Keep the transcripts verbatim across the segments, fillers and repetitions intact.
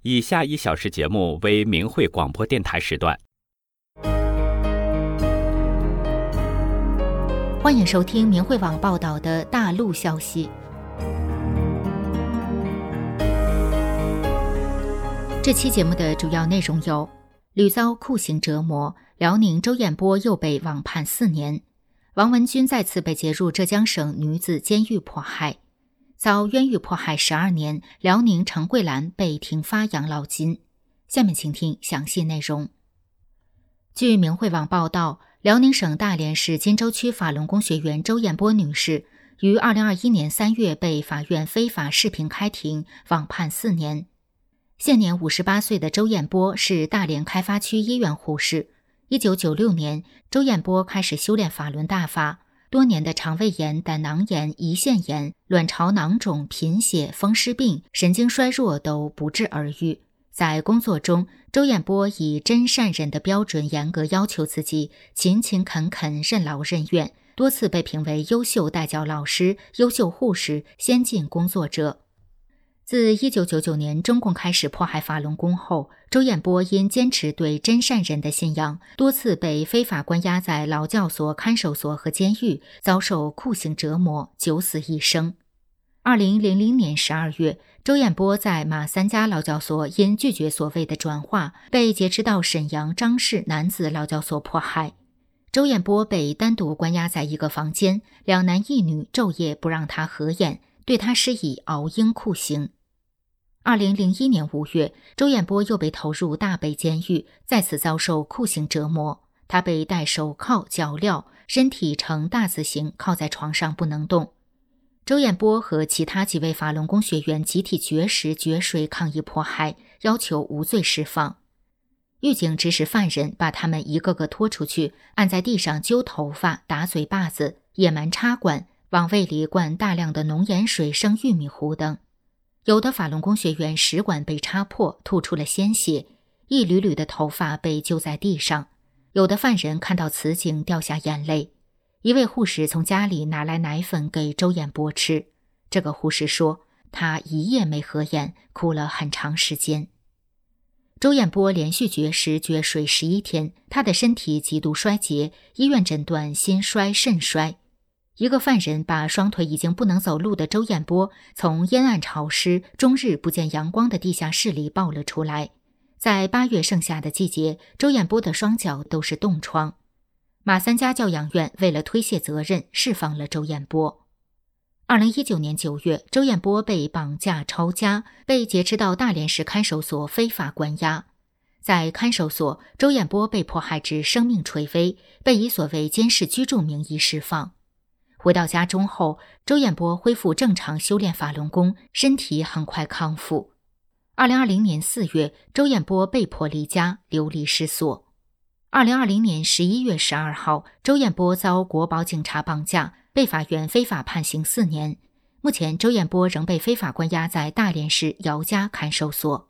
以下一小时节目为明慧广播电台时段。 欢迎收听明慧网报道的大陆消息。这期节目的主要内容有：屡遭酷刑折磨，辽宁周彦波又被网判四年；王文军再次被劫入浙江省女子监狱迫害；遭冤狱迫害十二年，辽宁陈桂兰被停发养老金。下面请听详细内容。据明慧网报道，辽宁省大连市金州区法轮功学员周彦波女士于二零二一年三月被法院非法视频开庭，网判四年。现年五十八岁的周彦波是大连开发区医院护士。一九九六年，周彦波开始修炼法轮大法，多年的肠胃炎、胆囊炎、胰腺炎、卵巢囊肿、贫血、风湿病、神经衰弱都不治而愈。在工作中，周彦波以真善忍的标准严格要求自己，勤勤恳恳、任劳任怨，多次被评为优秀带教老师、优秀护士、先进工作者。自一九九九年中共开始迫害法轮功后，周彦波因坚持对真善忍的信仰，多次被非法关押在劳教所、看守所和监狱，遭受酷刑折磨，九死一生。二零零零年十二月，周彦波在马三家劳教所因拒绝所谓的转化，被劫持到沈阳张氏男子劳教所迫害。周彦波被单独关押在一个房间，两男一女昼夜不让他合眼，对他施以熬鹰酷刑。二零零一年五月，周彦波又被投入大北监狱，再次遭受酷刑折磨。他被戴手铐、脚镣，身体呈大字形靠在床上不能动。周彦波和其他几位法轮功学员集体绝食绝水抗议迫害，要求无罪释放。狱警指使犯人把他们一个个拖出去，按在地上揪头发、打嘴巴子、野蛮插管，往胃里灌大量的浓盐水、生玉米糊等。有的法轮功学员食管被插破，吐出了鲜血，一缕缕的头发被揪在地上。有的犯人看到此景掉下眼泪。一位护士从家里拿来奶粉给周彦波吃，这个护士说，他一夜没合眼，哭了很长时间。周彦波连续绝食绝水十一天，他的身体极度衰竭，医院诊断心衰肾衰。一个犯人把双腿已经不能走路的周彦波从阴暗潮湿、终日不见阳光的地下室里抱了出来。在八月盛夏的季节，周彦波的双脚都是冻疮。马三家教养院为了推卸责任，释放了周彦波。二零一九年九月，周彦波被绑架抄家，被劫持到大连市看守所非法关押。在看守所，周彦波被迫害至生命垂危，被以所谓监视居住名义释放。回到家中后，周彦波恢复正常修炼法轮功，身体很快康复。二零二零年四月，周彦波被迫离家，流离失所。二零二零年十一月十二号，周彦波遭国保警察绑架，被法院非法判刑四年。目前，周彦波仍被非法关押在大连市姚家看守所。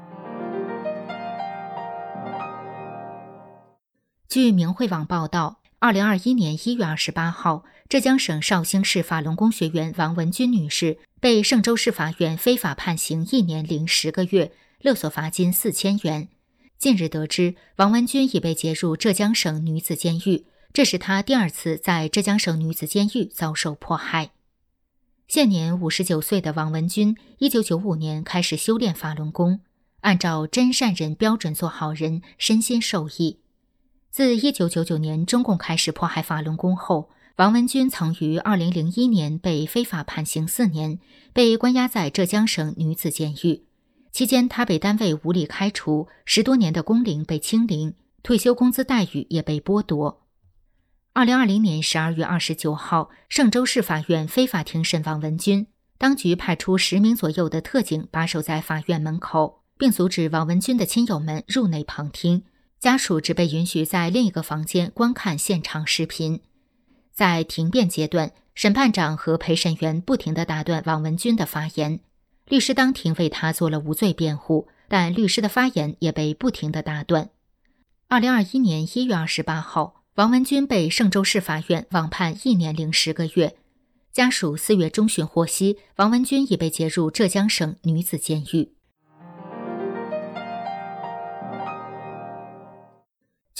据明慧网报道，二零二一年一月二十八号，浙江省绍兴市法轮功学员王文军女士被嵊州市法院非法判刑一年零十个月，勒索罚金四千元。近日得知，王文军已被劫入浙江省女子监狱，这是她第二次在浙江省女子监狱遭受迫害。现年五十九岁的王文军，一九九五年开始修炼法轮功，按照真善忍标准做好人，身心受益。自一九九九年中共开始迫害法轮功后，王文军曾于二零零一年被非法判刑四年，被关押在浙江省女子监狱。期间，他被单位无理开除，十多年的工龄被清零，退休工资待遇也被剥夺。二零二零年十二月二十九号，嵊州市法院非法庭审王文军，当局派出十名左右的特警把守在法院门口，并阻止王文军的亲友们入内旁听，家属只被允许在另一个房间观看现场视频。在庭辩阶段，审判长和陪审员不停地打断王文军的发言。律师当庭为他做了无罪辩护，但律师的发言也被不停地打断。二零二一年一月二十八号，王文军被嵊州市法院网判一年零十个月。家属四月中旬获悉，王文军已被劫入浙江省女子监狱。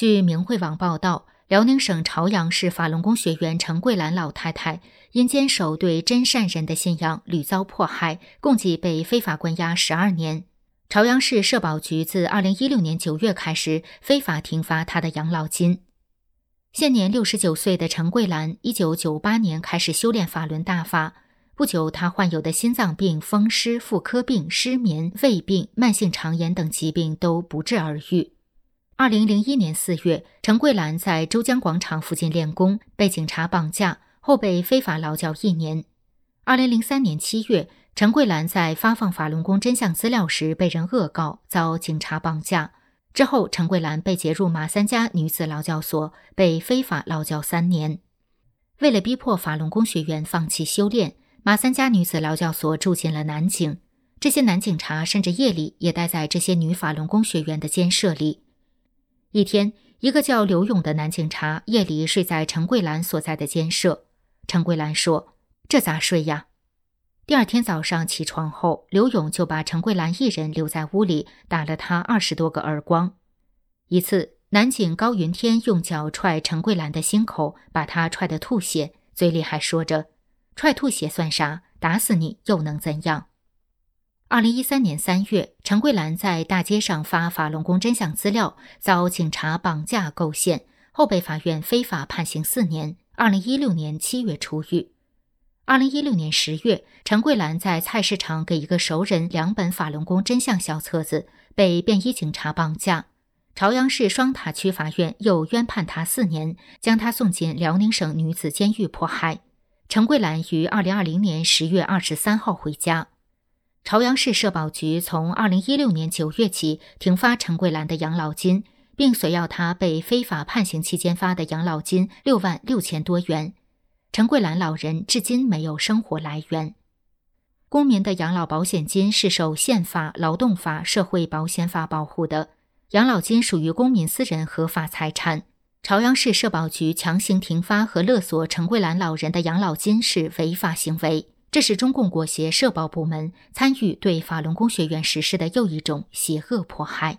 据明慧网报道，辽宁省朝阳市法轮功学员陈桂兰老太太因坚守对真善人的信仰，屡遭迫害，共计被非法关押十二年。朝阳市社保局自二零一六年九月开始非法停发她的养老金。现年六十九岁的陈桂兰，一九九八年开始修炼法轮大法，不久她患有的心脏病、风湿、妇科病、失眠、胃病、慢性肠炎等疾病都不治而愈。二零零一年四月，陈桂兰在周江广场附近练功，被警察绑架，后被非法劳教一年。二零零三年七月，陈桂兰在发放法轮功真相资料时被人恶告，遭警察绑架。之后，陈桂兰被劫入马三家女子劳教所，被非法劳教三年。为了逼迫法轮功学员放弃修炼，马三家女子劳教所住进了男警。这些男警察甚至夜里也待在这些女法轮功学员的监舍里。一天，一个叫刘勇的男警察夜里睡在陈桂兰所在的监舍。陈桂兰说：“这咋睡呀？”第二天早上起床后，刘勇就把陈桂兰一人留在屋里，打了她二十多个耳光。一次，男警高云天用脚踹陈桂兰的心口，把她踹得吐血，嘴里还说着：“踹吐血算啥？打死你又能怎样？”二零一三年三月，陈桂兰在大街上发法轮功真相资料，遭警察绑架构陷，后被法院非法判刑四年。二零一六年七月出狱。二零一六年十月，陈桂兰在菜市场给一个熟人两本法轮功真相小册子，被便衣警察绑架。朝阳市双塔区法院又冤判他四年，将他送进辽宁省女子监狱迫害。陈桂兰于二零二零年十月二十三号回家。朝阳市社保局从二零一六年九月起停发陈桂兰的养老金，并索要她被非法判刑期间发的养老金六万六千多元。陈桂兰老人至今没有生活来源。公民的养老保险金是受宪法、劳动法、社会保险法保护的，养老金属于公民私人合法财产。朝阳市社保局强行停发和勒索陈桂兰老人的养老金是违法行为。这是中共国协社保部门参与对法轮功学员实施的又一种邪恶迫害。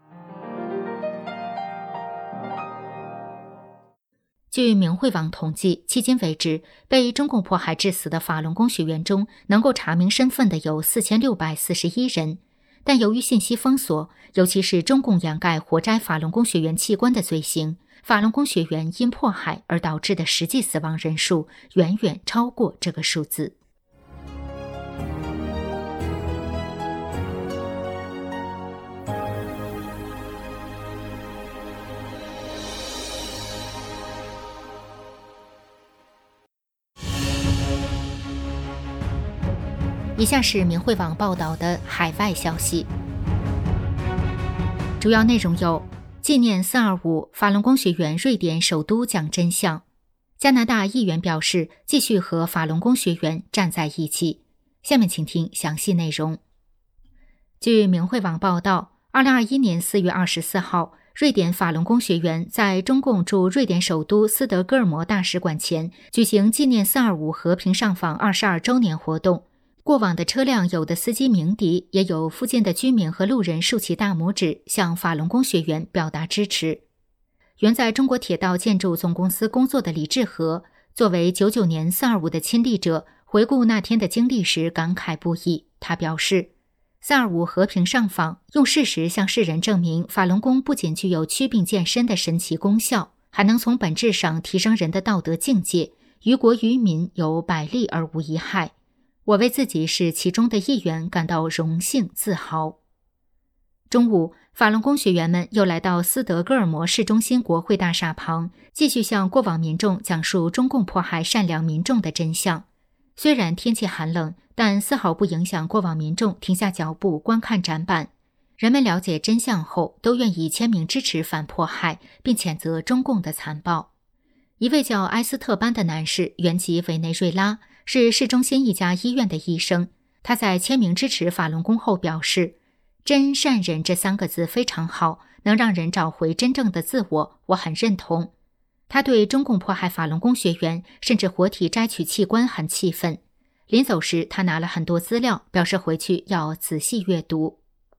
据明慧网统计，迄今为止，被中共迫害致死的法轮功学员中，能够查明身份的有四千六百四十一人。但由于信息封锁，尤其是中共掩盖活摘法轮功学员器官的罪行，法轮功学员因迫害而导致的实际死亡人数远远超过这个数字。以下是明慧网报道的海外消息，主要内容有：纪念四二五，法轮功学员瑞典首都讲真相；加拿大议员表示继续和法轮功学员站在一起。下面请听详细内容。据明慧网报道，二零二一年四月二十四号，瑞典法轮功学员在中共驻瑞典首都斯德哥尔摩大使馆前举行纪念四二五和平上访二十二周年活动。过往的车辆有的司机鸣笛，也有附近的居民和路人竖起大拇指，向法轮功学员表达支持。原在中国铁道建筑总公司工作的李志和，作为九九年四二五的亲历者，回顾那天的经历时感慨不已。他表示，四二五和平上访，用事实向世人证明法轮功不仅具有祛病健身的神奇功效，还能从本质上提升人的道德境界，于国于民有百利而无一害。我为自己是其中的一员感到荣幸自豪。中午，法轮功学员们又来到斯德哥尔摩市中心国会大厦旁，继续向过往民众讲述中共迫害善良民众的真相。虽然天气寒冷，但丝毫不影响过往民众停下脚步观看展板。人们了解真相后，都愿意签名支持反迫害，并谴责中共的残暴。一位叫埃斯特班的男士，原籍委内瑞拉，是市中心一家医院的医生。他在签名支持法轮功后表示，真善忍这三个字非常好，能让人找回真正的自我，我很认同。他对中共迫害法轮功学员，甚至活体摘取器官很气愤。临走时，他拿了很多资料，表示回去要仔细阅读。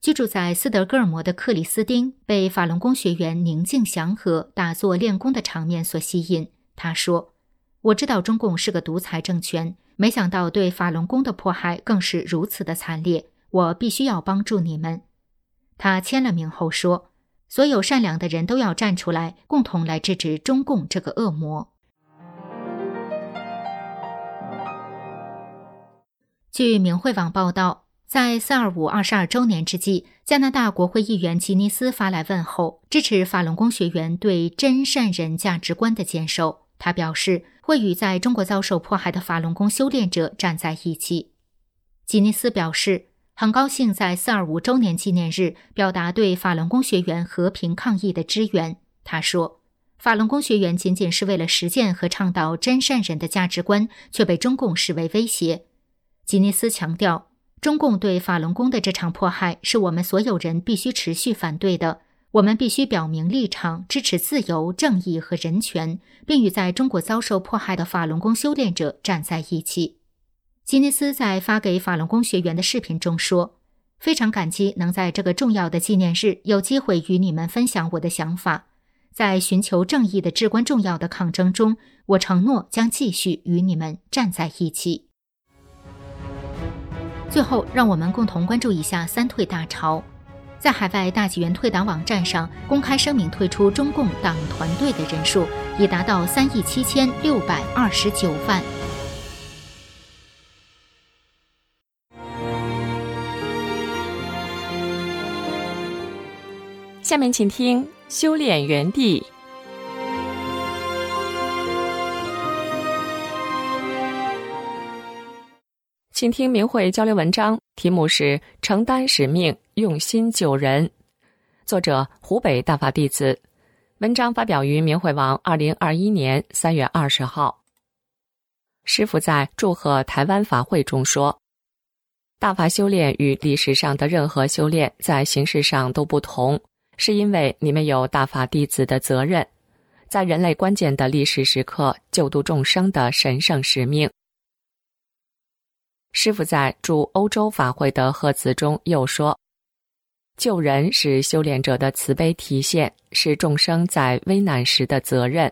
居住在斯德哥尔摩的克里斯汀被法轮功学员宁静祥和打坐练功的场面所吸引。他说，我知道中共是个独裁政权，没想到对法轮功的迫害更是如此的惨烈，我必须要帮助你们。他签了名后说，所有善良的人都要站出来，共同来制止中共这个恶魔。据明慧网报道，在四二五二十二周年之际，加拿大国会议员吉尼斯发来问候，支持法轮功学员对真善人价值观的坚守。他表示会与在中国遭受迫害的法轮功修炼者站在一起。吉尼斯表示，很高兴在四二五周年纪念日表达对法轮功学员和平抗议的支援。他说，法轮功学员仅仅是为了实践和倡导真善人的价值观，却被中共视为威胁。吉尼斯强调，中共对法轮功的这场迫害是我们所有人必须持续反对的，我们必须表明立场，支持自由、正义和人权，并与在中国遭受迫害的法轮功修炼者站在一起。吉尼斯在发给法轮功学员的视频中说，非常感激能在这个重要的纪念日有机会与你们分享我的想法。在寻求正义的至关重要的抗争中，我承诺将继续与你们站在一起。最后，让我们共同关注一下三退大潮。在海外大纪元退党网站上公开声明退出中共党团队的人数已达到三亿七千六百二十九万。 下面请听修炼园地。请听明慧交流文章，题目是承担使命，用心救人，作者湖北大法弟子。文章发表于明慧网二零二一年三月二十号。师父在祝贺台湾法会中说，大法修炼与历史上的任何修炼在形式上都不同，是因为你们有大法弟子的责任，在人类关键的历史时刻救度众生的神圣使命。师父在驻欧洲法会的贺词中又说，救人是修炼者的慈悲体现，是众生在危难时的责任。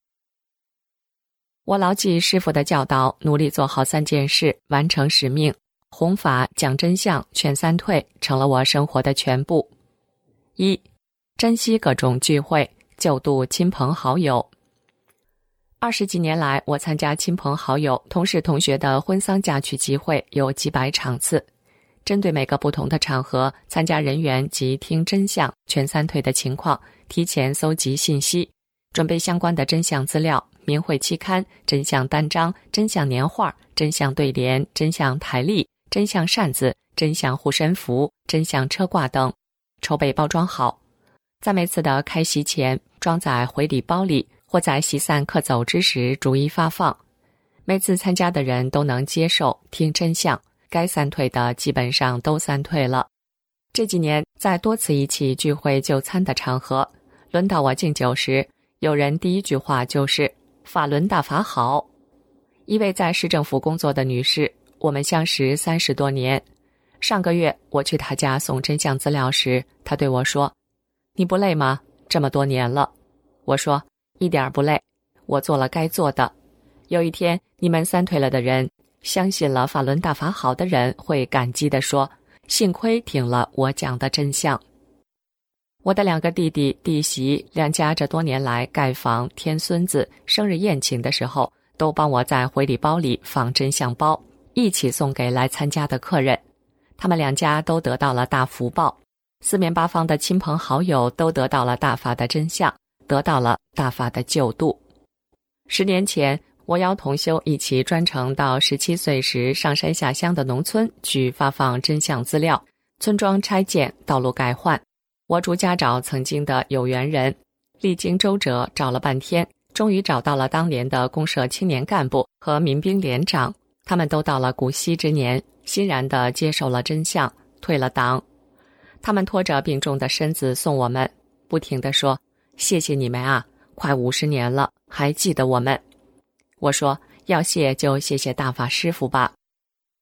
我牢记师父的教导，努力做好三件事，完成使命。弘法、讲真相、劝三退成了我生活的全部。一、珍惜各种聚会，救度亲朋好友。二十几年来，我参加亲朋好友、同事同学的婚丧嫁娶集会有几百场次。针对每个不同的场合，参加人员及听真相、劝三退的情况，提前搜集信息，准备相关的真相资料、明慧期刊、真相单张、真相年画、真相对联、真相台历、真相扇子、真相护身符、真相车挂等，筹备包装好，在每次的开席前装在回礼包里，或在席散客走之时逐一发放。每次参加的人都能接受听真相，该三退的基本上都三退了。这几年在多次一起聚会就餐的场合，轮到我敬酒时，有人第一句话就是法轮大法好。一位在市政府工作的女士，我们相识三十多年。上个月我去她家送真相资料时，她对我说，你不累吗？这么多年了。我说，一点不累，我做了该做的。有一天你们三退了的人，相信了法轮大法好的人会感激地说，幸亏听了我讲的真相。我的两个弟弟弟媳两家这多年来盖房、添孙子、生日宴请的时候，都帮我在回礼包里放真相包，一起送给来参加的客人。他们两家都得到了大福报，四面八方的亲朋好友都得到了大法的真相，得到了大法的救度。十年前，我邀同修一起专程到十七岁时上山下乡的农村去发放真相资料，村庄拆建，道路改换。我逐家找曾经的有缘人，历经周折找了半天，终于找到了当年的公社青年干部和民兵连长，他们都到了古稀之年，欣然地接受了真相，退了党。他们拖着病重的身子送我们，不停地说，谢谢你们啊，快五十年了，还记得我们。我说，要谢就谢谢大法师父吧。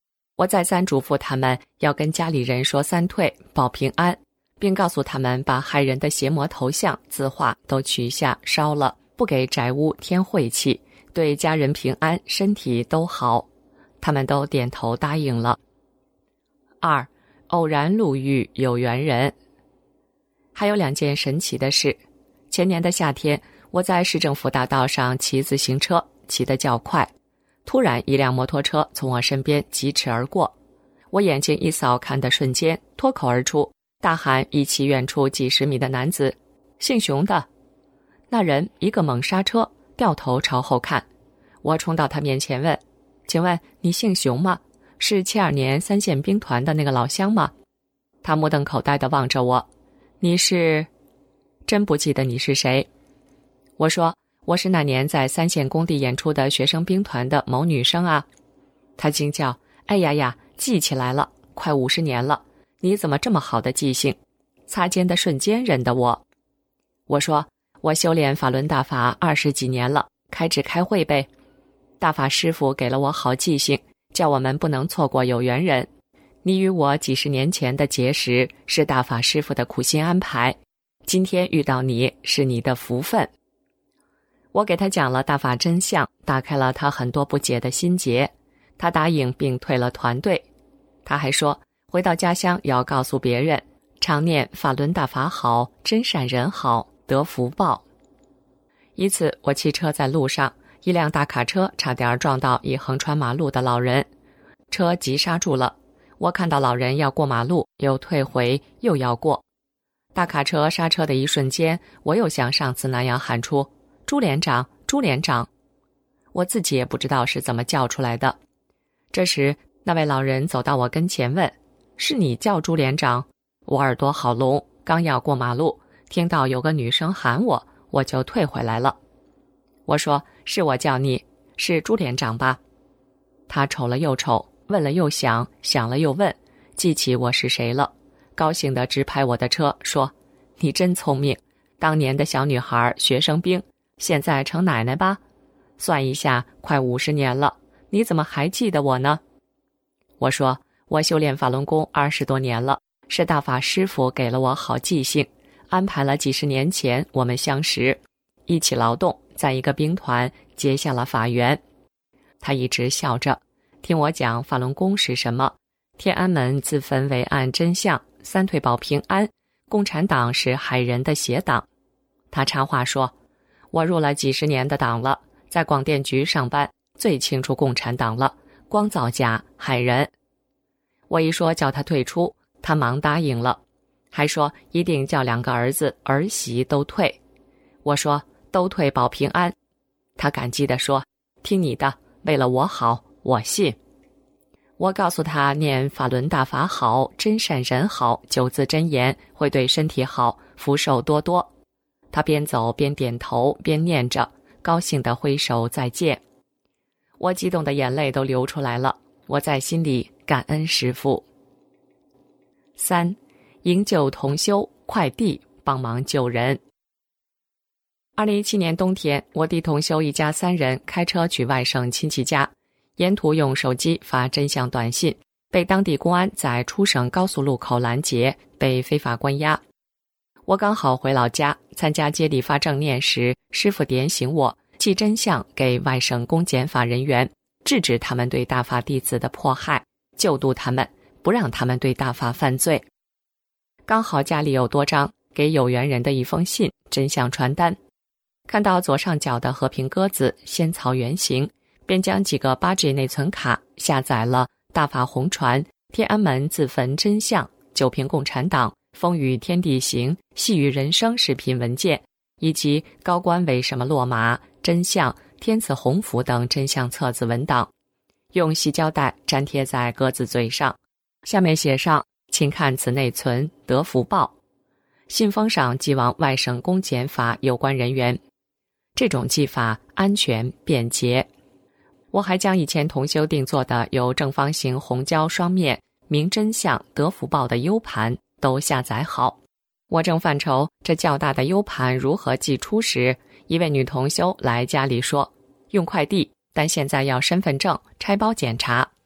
我再三嘱咐他们要跟家里人说三退，保平安，并告诉他们把害人的邪魔头像、字画都取下烧了，不给宅屋添晦气，对家人平安，身体都好。他们都点头答应了。二，偶然路遇有缘人。还有两件神奇的事。前年的夏天，我在市政府大道上骑自行车，骑得较快，突然一辆摩托车从我身边疾驰而过，我眼睛一扫看的瞬间，脱口而出，大喊一骑远处几十米的男子：姓熊的！那人一个猛刹车，掉头朝后看。我冲到他面前问：请问你姓熊吗？是七二年三线兵团的那个老乡吗？他目瞪口呆地望着我：你是？真不记得你是谁。我说：我是那年在三线工地演出的学生兵团的某女生啊。他惊叫：哎呀呀，记起来了，快五十年了，你怎么这么好的记性？擦肩的瞬间认得我。我说：我修炼法轮大法二十几年了，开智开会呗。大法师父给了我好记性，叫我们不能错过有缘人。你与我几十年前的结识是大法师父的苦心安排，今天遇到你是你的福分。我给他讲了大法真相，打开了他很多不解的心结。他答应并退了团队。他还说回到家乡要告诉别人，常念法轮大法好，真善人好，得福报。一次我骑车在路上，一辆大卡车差点撞到一横穿马路的老人，车急刹住了。我看到老人要过马路，又退回，又要过。大卡车刹车的一瞬间，我又像上次那样喊出：朱连长，朱连长！我自己也不知道是怎么叫出来的。这时那位老人走到我跟前问：是你叫朱连长？我耳朵好聋，刚要过马路，听到有个女生喊我，我就退回来了。我说：是我叫你，是朱连长吧？他瞅了又瞅，问了又想，想了又问，记起我是谁了，高兴地直拍我的车，说：你真聪明，当年的小女孩学生兵，现在成奶奶吧？算一下，快五十年了，你怎么还记得我呢？我说：我修炼法轮功二十多年了，是大法师父给了我好记性，安排了几十年前我们相识，一起劳动，在一个兵团结下了法缘。他一直笑着听我讲法轮功是什么，天安门自焚为案真相，三退保平安，共产党是害人的邪党。他插话说：我入了几十年的党了，在广电局上班，最清楚共产党了，光造假害人。我一说叫他退出，他忙答应了，还说一定叫两个儿子儿媳都退。我说都退保平安。他感激地说：听你的，为了我好，我信。我告诉他念法轮大法好，真善人好九字真言会对身体好，福寿多多。他边走边点头边念着，高兴地挥手再见。我激动的眼泪都流出来了，我在心里感恩师父。三，营救同修，快递帮忙救人。二零一七年冬天，我弟同修一家三人开车去外省亲戚家，沿途用手机发真相短信，被当地公安在出省高速路口拦截，被非法关押。我刚好回老家参加接力发正念时，师父点醒我寄真相给外省公检法人员，制止他们对大法弟子的迫害，救度他们，不让他们对大法犯罪。刚好家里有多张给有缘人的一封信真相传单，看到左上角的和平鸽子仙草圆形，便将几个 八 G 内存卡下载了大法红传、天安门自焚真相、九平共产党、风雨天地行、细雨人生视频文件，以及高官为什么落马、真相、天赐鸿福等真相册子文档，用细胶带粘贴在鸽子嘴上，下面写上请看此内存得福报。信封上寄往外省公检法有关人员。这种寄法安全便捷。我还将以前同修定做的有正方形红胶双面明真相得福报的 U 盘都下载好。我正犯愁这较大的 U 盘如何寄出时，一位女同修来家里说用快递，但现在要身份证拆包检查。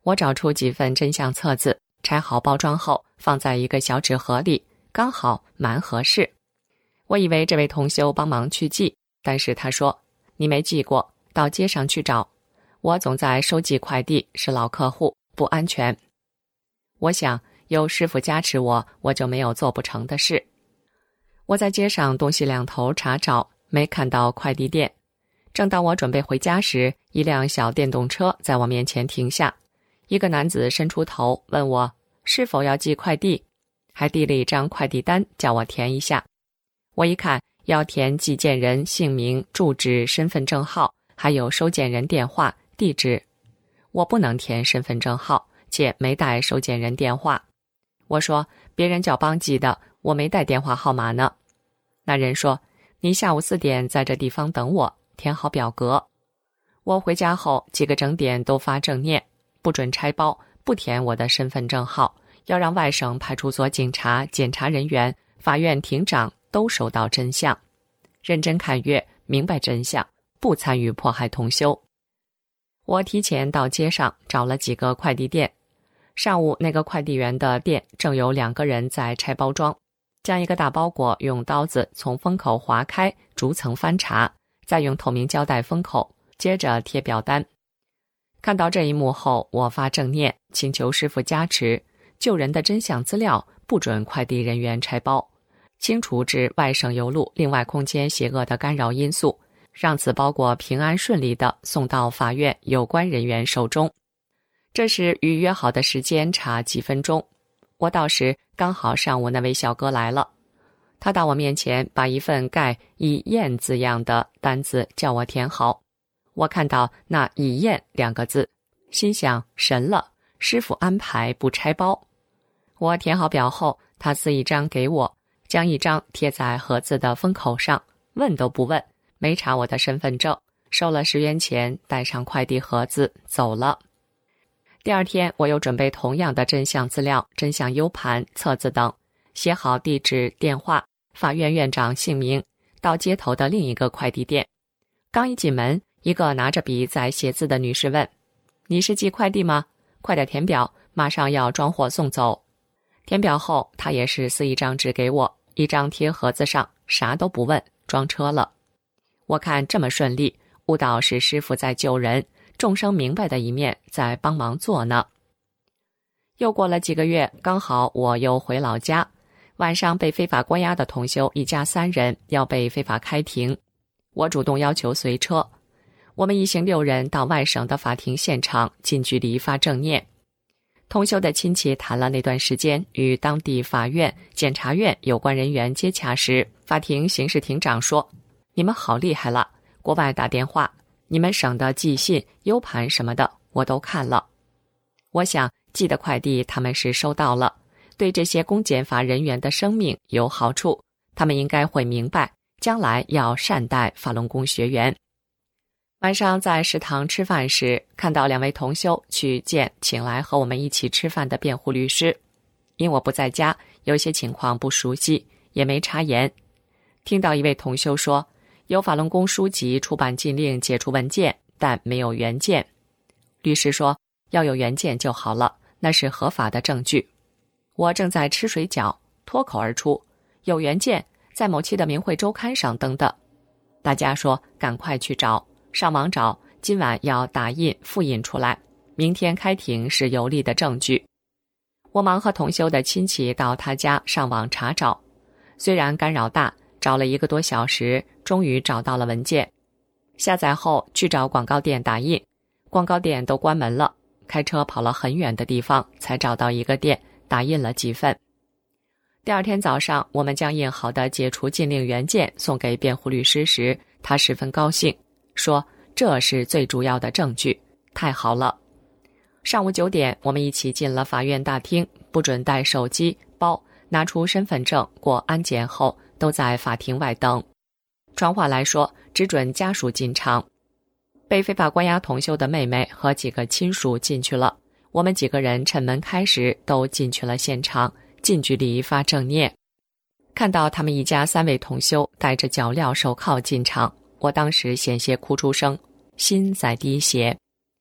我找出几份真相册子，拆好包装后放在一个小纸盒里，刚好蛮合适。我以为这位同修帮忙去寄，但是他说：“你没寄过，到街上去找。我总在收寄快递，是老客户，不安全。”我想有师父加持我，我就没有做不成的事。我在街上东西两头查找，没看到快递店。正当我准备回家时，一辆小电动车在我面前停下，一个男子伸出头问我是否要寄快递，还递了一张快递单叫我填一下。我一看要填寄件人姓名、住址、身份证号，还有收件人电话、地址。我不能填身份证号，且没带收件人电话。我说别人叫帮寄的，我没带电话号码呢。那人说你下午四点在这地方等我，填好表格。我回家后几个整点都发正念，不准拆包，不填我的身份证号，要让外省派出所警察、检察人员、法院庭长都收到真相，认真看阅，明白真相，不参与迫害同修。我提前到街上找了几个快递店，上午那个快递员的店正有两个人在拆包装，将一个大包裹用刀子从封口划开，逐层翻查，再用透明胶带封口，接着贴表单。看到这一幕后，我发正念，请求师父加持，救人的真相资料不准快递人员拆包，清除至外省邮路另外空间邪恶的干扰因素，让此包裹平安顺利地送到法院有关人员手中。这时与约好的时间差几分钟，我到时刚好上午那位小哥来了，他到我面前把一份盖以验字样的单子叫我填好。我看到那以验两个字，心想神了，师父安排不拆包。我填好表后，他撕一张给我，将一张贴在盒子的封口上，问都不问，没查我的身份证，收了十元钱，带上快递盒子走了。第二天我又准备同样的真相资料、真相 U 盘、册子等，写好地址、电话、法院院长姓名，到街头的另一个快递店。刚一进门，一个拿着笔在写字的女士问：“你是寄快递吗？快点填表，马上要装货送走。”填表后，她也是撕一张纸给我，一张贴盒子上，啥都不问，装车了。我看这么顺利，悟到是师父在救人，众生明白的一面在帮忙做呢。又过了几个月，刚好我又回老家，晚上被非法关押的同修一家三人要被非法开庭，我主动要求随车。我们一行六人到外省的法庭现场，近距离发正念。同修的亲戚谈了那段时间与当地法院、检察院有关人员接洽时，法庭刑事庭长说：“你们好厉害了，国外打电话，你们省的寄信、U 盘什么的，我都看了。”我想寄的快递他们是收到了，对这些公检法人员的生命有好处，他们应该会明白，将来要善待法轮功学员。晚上在食堂吃饭时，看到两位同修去见请来和我们一起吃饭的辩护律师，因我不在家，有些情况不熟悉，也没插言。听到一位同修说，有法轮功书籍出版禁令解除文件，但没有原件。律师说要有原件就好了，那是合法的证据。我正在吃水饺，脱口而出：“有原件，在某期的明慧周刊上登的。”大家说赶快去找，上网找，今晚要打印复印出来，明天开庭是有力的证据。我忙和同修的亲戚到他家上网查找，虽然干扰大，找了一个多小时，终于找到了文件。下载后去找广告店打印，广告店都关门了，开车跑了很远的地方才找到一个店，打印了几份。第二天早上，我们将印好的解除禁令原件送给辩护律师时，他十分高兴，说这是最主要的证据，太好了。上午九点，我们一起进了法院大厅，不准带手机、包，拿出身份证，过安检后都在法庭外等。传话来说，只准家属进场。被非法关押同修的妹妹和几个亲属进去了，我们几个人趁门开时都进去了现场，近距离发正念。看到他们一家三位同修带着脚镣手铐进场，我当时险些哭出声，心在滴血。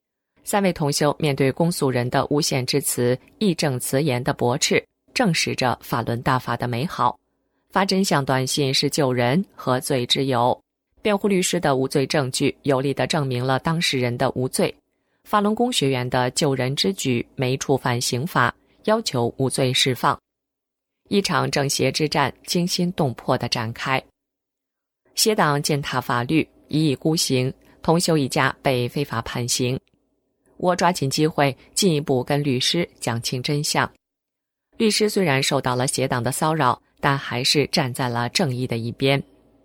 三位同修面对公诉人的诬陷之词，义正辞严的驳斥，证实着法轮大法的美好。发真相短信是救人，何罪之有？辩护律师的无罪证据有力地证明了当事人的无罪。法轮功学员的救人之举没触犯刑法，要求无罪释放。一场正邪之战惊心动魄地展开。邪党践踏法律，一意孤行，同修一家被非法判刑。我抓紧机会进一步跟律师讲清真相。律师虽然受到了邪党的骚扰，但还是站在了正义的一边。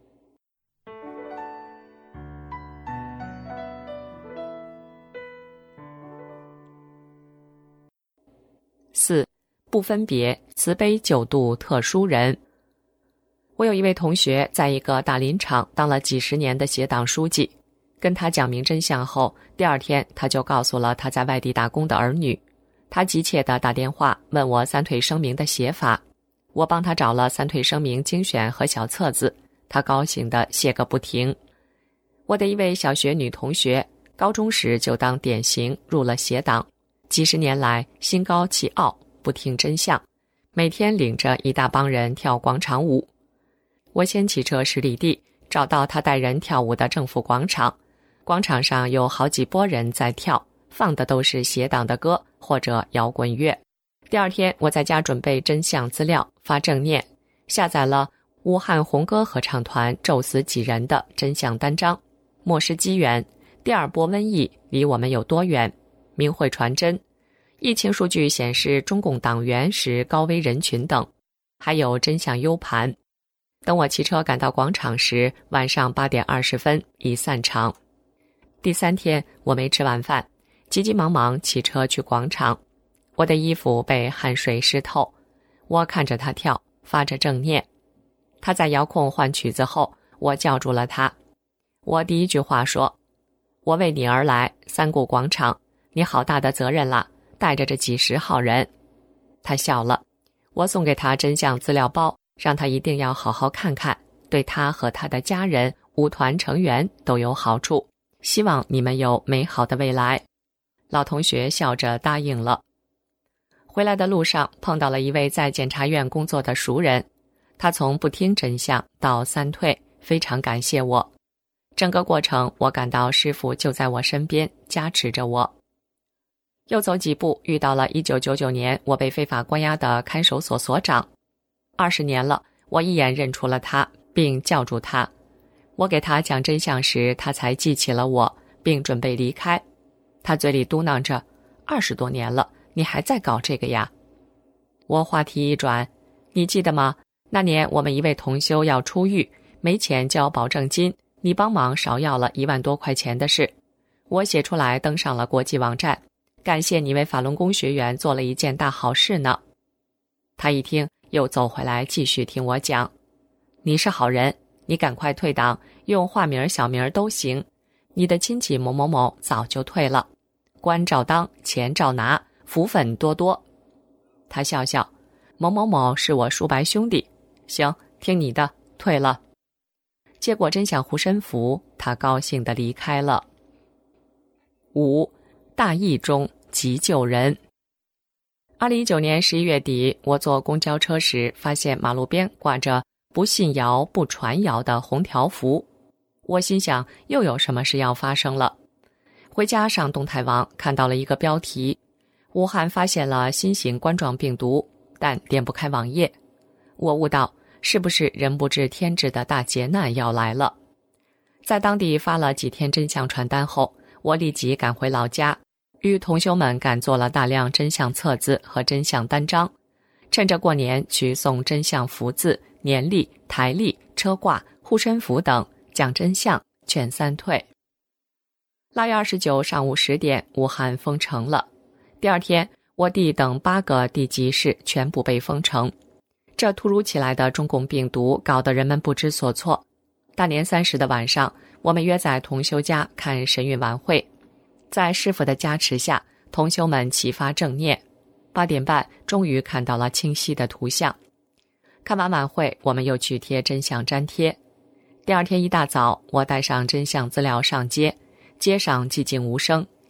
四、不分别，慈悲救度特殊人。我有一位同学在一个大林场当了几十年的邪党书记，跟他讲明真相后，第二天他就告诉了他在外地打工的儿女。他急切地打电话问我三退声明的写法，我帮他找了三退声明精选和小册子，他高兴地谢个不停。我的一位小学女同学，高中时就当典型入了邪党，几十年来心高气傲，不听真相，每天领着一大帮人跳广场舞。我先骑车十里地，找到他带人跳舞的政府广场，广场上有好几拨人在跳，放的都是邪党的歌或者摇滚乐。第二天我在家准备真相资料，发正念，下载了武汉红歌合唱团咒死几人的真相单章。末世机缘，第二波瘟疫离我们有多远？明慧传真，疫情数据显示中共党员是高危人群等，还有真相 U 盘。等我骑车赶到广场时，晚上八点二十分已散场。第三天我没吃晚饭，急急忙忙骑车去广场，我的衣服被汗水湿透，我看着他跳，发着正念。他在遥控换曲子后，我叫住了他。我第一句话说：我为你而来，三顾广场，你好大的责任啦，带着这几十号人。他笑了，我送给他真相资料包，让他一定要好好看看，对他和他的家人、舞团成员都有好处，希望你们有美好的未来。老同学笑着答应了。回来的路上碰到了一位在检察院工作的熟人，他从不听真相到三退，非常感谢我。整个过程我感到师父就在我身边加持着我。又走几步，遇到了一九九九年我被非法关押的看守所所长。二十年了，我一眼认出了他，并叫住他。我给他讲真相时，他才记起了我，并准备离开。他嘴里嘟囔着：二十多年了，你还在搞这个呀？我话题一转：你记得吗？那年我们一位同修要出狱，没钱交保证金，你帮忙少要了一万多块钱的事。我写出来登上了国际网站，感谢你为法轮功学员做了一件大好事呢。他一听，又走回来继续听我讲：你是好人，你赶快退党，用化名小名都行。你的亲戚某某某早就退了，官照当，钱照拿，福分多多。他笑笑：某某某是我叔伯兄弟，行，听你的，退了。接过真相护身符，他高兴地离开了。五、大义中急救人。二零一九年十一月底，我坐公交车时，发现马路边挂着不信谣不传谣的红条幅。我心想，又有什么事要发生了。回家上动态网，看到了一个标题：武汉发现了新型冠状病毒，但点不开网页。我悟到，是不是人不知天知的大劫难要来了？在当地发了几天真相传单后，我立即赶回老家，与同修们赶做了大量真相册子和真相单章，趁着过年去送真相福字、年历、台历、车挂、护身符等，讲真相，劝三退。腊月二十九上午十点，武汉封城了。第二天，我地等八个地级市全部被封城。这突如其来的中共病毒搞得人们不知所措。大年三十的晚上，我们约在同修家看神韵晚会，在师父的加持下，同修们齐发正念。八点半，终于看到了清晰的图像。看完晚会，我们又去贴真相粘贴。第二天一大早，我带上真相资料上街，街上寂静无声，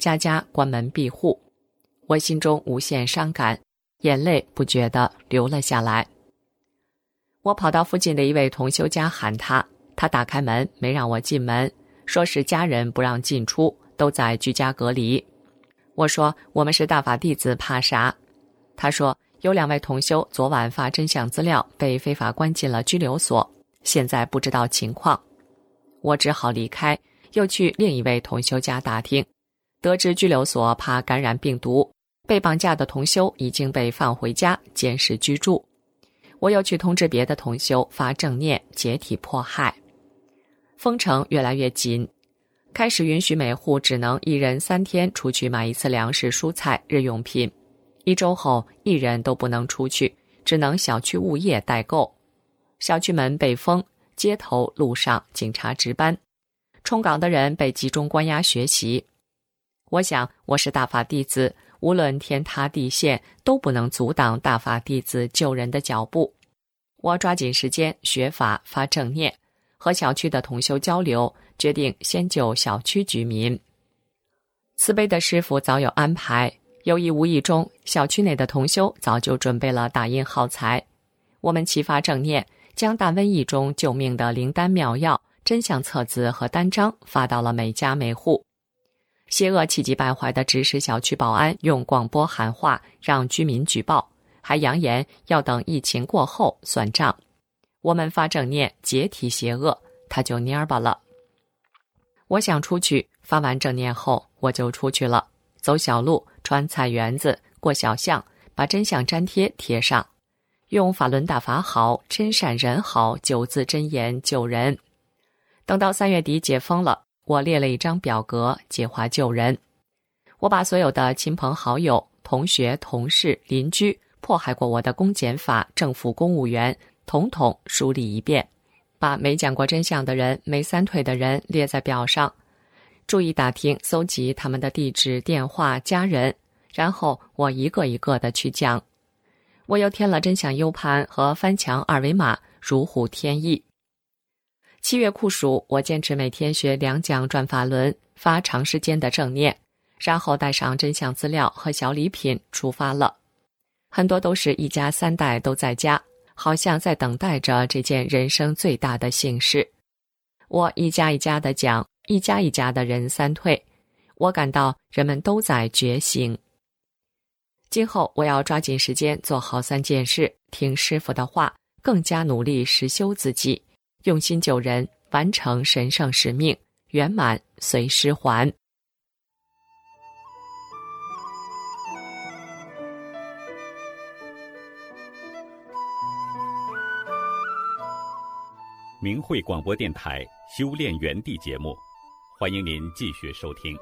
家家关门闭户。我心中无限伤感，眼泪不觉地流了下来。我跑到附近的一位同修家喊他，他打开门没让我进门，说是家人不让进出，都在居家隔离。我说我们是大法弟子，怕啥？他说有两位同修昨晚发真相资料，被非法关进了拘留所，现在不知道情况。我只好离开，又去另一位同修家打听，得知拘留所怕感染病毒，被绑架的同修已经被放回家监视居住。我又去通知别的同修发正念解体迫害。封城越来越紧，开始允许每户只能一人三天出去买一次粮食、蔬菜、日用品。一周后，一人都不能出去，只能小区物业代购。小区门被封，街头路上警察值班，冲岗的人被集中关押学习。我想，我是大法弟子，无论天塌地陷，都不能阻挡大法弟子救人的脚步。我抓紧时间学法发正念，和小区的同修交流，决定先救小区居民。慈悲的师父早有安排，有意无意中，小区内的同修早就准备了打印耗材。我们齐发正念，将大瘟疫中救命的灵丹妙药、真相册子和单张发到了每家每户。邪恶气急败坏地指使小区保安用广播喊话，让居民举报，还扬言要等疫情过后算账。我们发正念解体邪恶，他就蔫巴了。我想出去，发完正念后我就出去了，走小路，穿菜园子，过小巷，把真相粘贴贴上，用法轮大法好，真善人好九字真言救人。等到三月底解封了，我列了一张表格计划救人。我把所有的亲朋好友、同学、同事、邻居迫害过我的公检法、政府公务员统统梳理一遍，把没讲过真相的人、没三退的人列在表上，注意打听搜集他们的地址、电话、家人，然后我一个一个的去讲。我又添了真相 U 盘和翻墙二维码，如虎添翼。七月酷暑，我坚持每天学两讲转法轮，发长时间的正念，然后带上真相资料和小礼品出发了。很多都是一家三代都在家，好像在等待着这件人生最大的幸事。我一家一家的讲，一家一家的人三退，我感到人们都在觉醒。今后我要抓紧时间做好三件事，听师父的话，更加努力实修自己，用心救人，完成神圣使命，圆满随师还。 明慧广播电台修炼园地节目，欢迎您继续收听。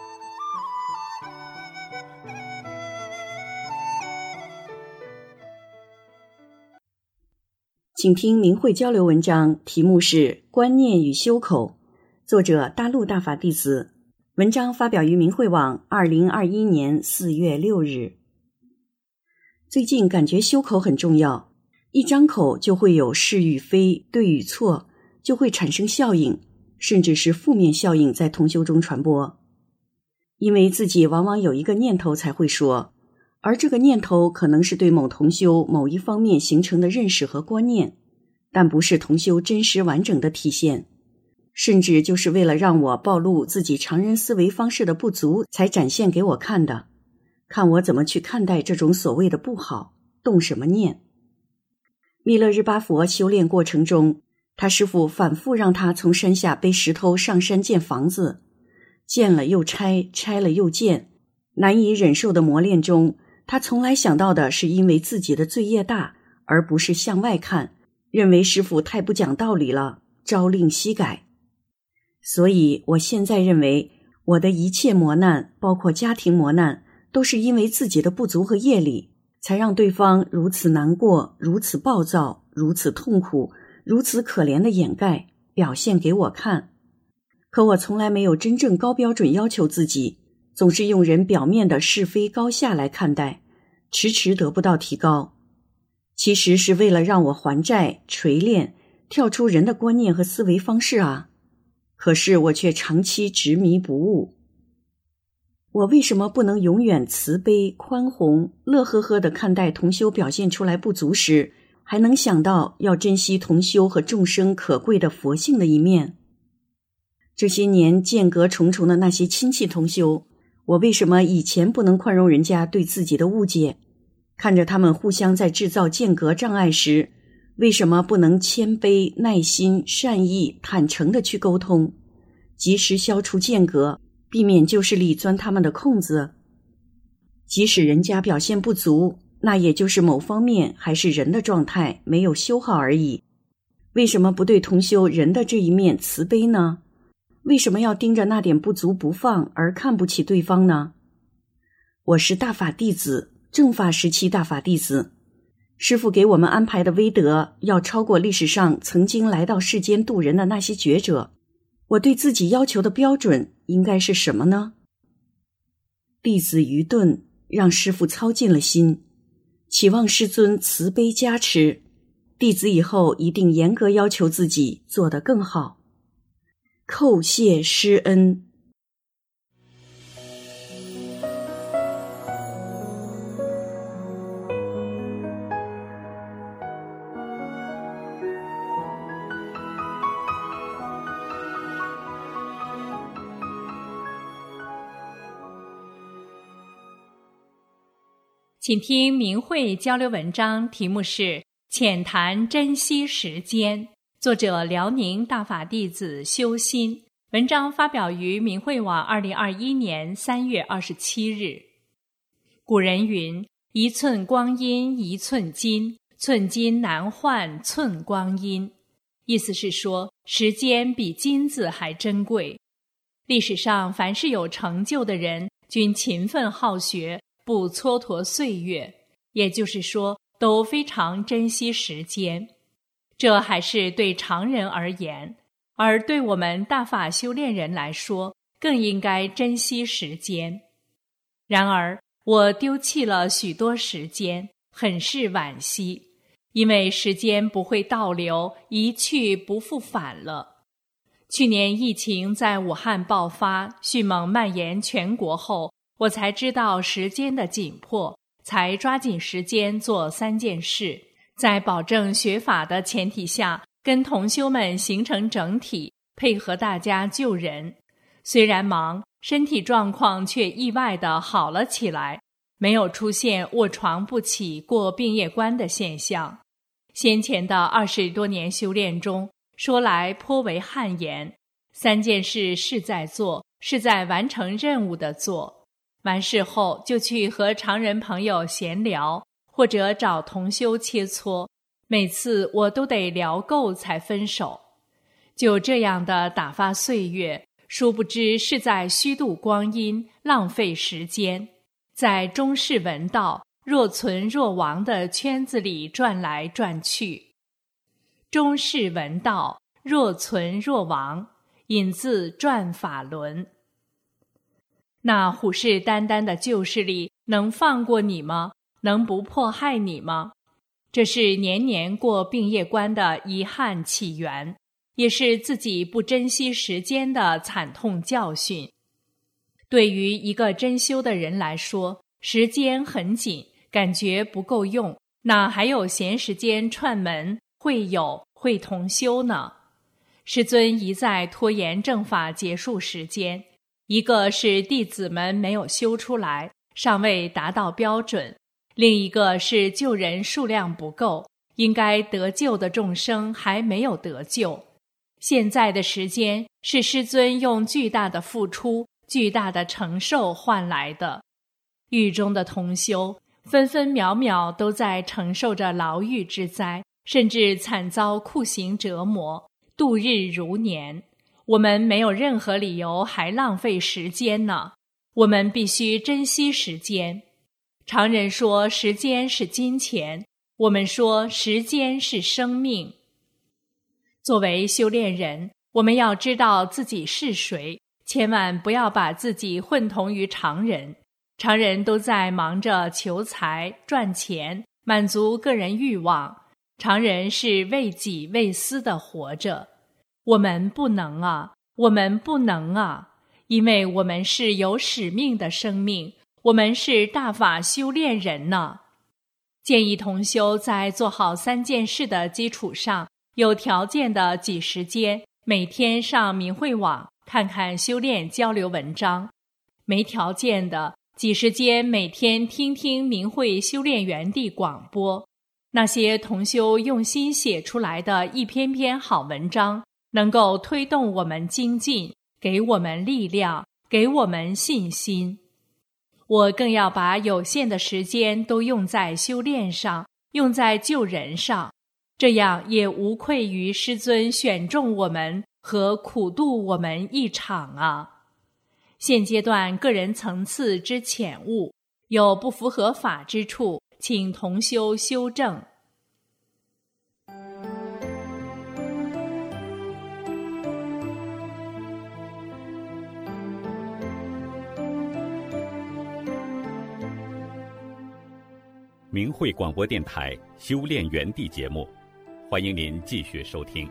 请听明慧交流文章，题目是《观念与修口》，作者大陆大法弟子。文章发表于明慧网二零二一年四月六日。最近感觉修口很重要，一张口就会有是与非、对与错，就会产生效应，甚至是负面效应在同修中传播。因为自己往往有一个念头才会说，而这个念头可能是对某同修某一方面形成的认识和观念，但不是同修真实完整的体现，甚至就是为了让我暴露自己常人思维方式的不足才展现给我看的，看我怎么去看待这种所谓的不好，动什么念。密勒日巴佛修炼过程中，他师父反复让他从山下背石头上山建房子，建了又拆，拆了又建，难以忍受的磨练中，他从来想到的是因为自己的罪业大，而不是向外看，认为师父太不讲道理了，朝令夕改。所以我现在认为，我的一切磨难，包括家庭磨难，都是因为自己的不足和业力，才让对方如此难过，如此暴躁，如此痛苦，如此可怜的掩盖，表现给我看。可我从来没有真正高标准要求自己，总是用人表面的是非高下来看待，迟迟得不到提高。其实是为了让我还债、锤炼，跳出人的观念和思维方式啊！可是我却长期执迷不悟。 我为什么不能永远慈悲、宽宏、乐呵呵地看待同修表现出来不足时，还能想到要珍惜同修和众生可贵的佛性的一面？这些年间隔重重的那些亲戚同修，我为什么以前不能宽容人家对自己的误解？看着他们互相在制造间隔障碍时，为什么不能谦卑、耐心、善意、坦诚地去沟通，及时消除间隔，避免旧势力钻他们的空子？即使人家表现不足，那也就是某方面还是人的状态没有修好而已。为什么不对同修人的这一面慈悲呢？为什么要盯着那点不足不放而看不起对方呢？我是大法弟子，正法时期大法弟子，师父给我们安排的威德要超过历史上曾经来到世间度人的那些觉者。我对自己要求的标准应该是什么呢？弟子愚钝，让师父操尽了心，期望师尊慈悲加持，弟子以后一定严格要求自己做得更好。叩谢师恩。 请听明慧交流文章，题目是《浅谈珍惜时间》，作者辽宁大法弟子修心。文章发表于明慧网二零二一年三月二十七日。古人云：一寸光阴一寸金，寸金难换寸光阴。意思是说，时间比金子还珍贵。历史上凡是有成就的人，均勤奋好学，不蹉跎岁月，也就是说，都非常珍惜时间。这还是对常人而言，而对我们大法修炼人来说，更应该珍惜时间。然而，我丢弃了许多时间，很是惋惜，因为时间不会倒流，一去不复返了。去年疫情在武汉爆发，迅猛蔓延全国后，我才知道时间的紧迫，才抓紧时间做三件事，在保证学法的前提下，跟同修们形成整体，配合大家救人。虽然忙，身体状况却意外地好了起来，没有出现卧床不起、过病业关的现象。先前的二十多年修炼中，说来颇为汗颜。三件事是在做，是在完成任务的做。完事后就去和常人朋友闲聊，或者找同修切磋，每次我都得聊够才分手。就这样的打发岁月，殊不知是在虚度光阴，浪费时间，在中世文道若存若亡的圈子里转来转去。中世文道若存若亡，引自《转法轮》。那虎视眈眈的旧势力能放过你吗？能不迫害你吗？这是年年过病业关的遗憾起源，也是自己不珍惜时间的惨痛教训。对于一个真修的人来说，时间很紧，感觉不够用，哪还有闲时间串门、会友、会同修呢？师尊一再拖延正法结束时间，一个是弟子们没有修出来，尚未达到标准；另一个是救人数量不够，应该得救的众生还没有得救。现在的时间是师尊用巨大的付出、巨大的承受换来的。狱中的同修分分秒秒都在承受着牢狱之灾，甚至惨遭酷刑折磨，度日如年。我们没有任何理由还浪费时间呢，我们必须珍惜时间。常人说时间是金钱，我们说时间是生命。作为修炼人，我们要知道自己是谁，千万不要把自己混同于常人。常人都在忙着求财、赚钱，满足个人欲望，常人是为己为私的活着。我们不能啊，我们不能啊！ 因为我们是有使命的生命，我们是大法修炼人呢。建议同修在做好三件事的基础上，有条件的挤时间，每天上明慧网看看修炼交流文章，没条件的挤时间每天听听明慧修炼园地广播。那些同修用心写出来的一篇篇好文章，能够推动我们精进，给我们力量，给我们信心。我更要把有限的时间都用在修炼上，用在救人上，这样也无愧于师尊选中我们和苦度我们一场啊。现阶段个人层次之浅悟，有不符合法之处，请同修修正。 明慧广播电台修炼园地节目，欢迎您继续收听。